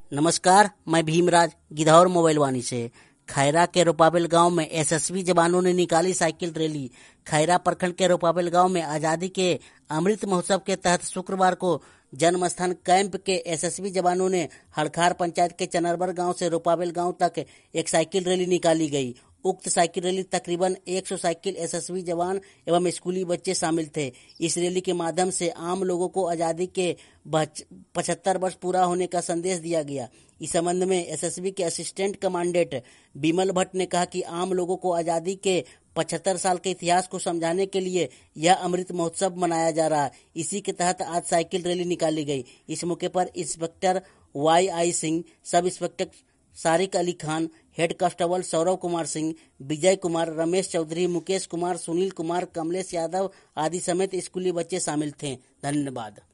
नमस्कार, मैं भीमराज गिधौर मोबाइल वाणी से। खैरा के रोपाबेल गांव में एसएसबी जवानों ने निकाली साइकिल रैली। खैरा प्रखंड के रोपाबेल गांव में आजादी के अमृत महोत्सव के तहत शुक्रवार को जन्म स्थान कैंप के एसएसबी जवानों ने हड़खार पंचायत के चनरबर गांव से रोपाबेल गांव तक एक साइकिल रैली निकाली गई। उक्त साइकिल रैली तकरीबन 100 साइकिल एसएसबी जवान एवं स्कूली बच्चे शामिल थे। इस रैली के माध्यम से आम लोगों को आजादी के 75 वर्ष पूरा होने का संदेश दिया गया। इस संबंध में एसएसबी के असिस्टेंट कमांडेंट बिमल भट्ट ने कहा कि आम लोगों को आजादी के 75 साल के इतिहास को समझाने के लिए यह अमृत महोत्सव मनाया जा रहा है। इसी के तहत आज साइकिल रैली निकाली गई। इस मौके पर inspector YI Singh, sub inspector Sarik Ali Khan, head constable Saurav Kumar Singh, Vijay Kumar, Ramesh Chaudhary, Mukesh Kumar, Sunil Kumar, Kamlesh Yadav आदि समेत स्कूली बच्चे शामिल थे। धन्यवाद।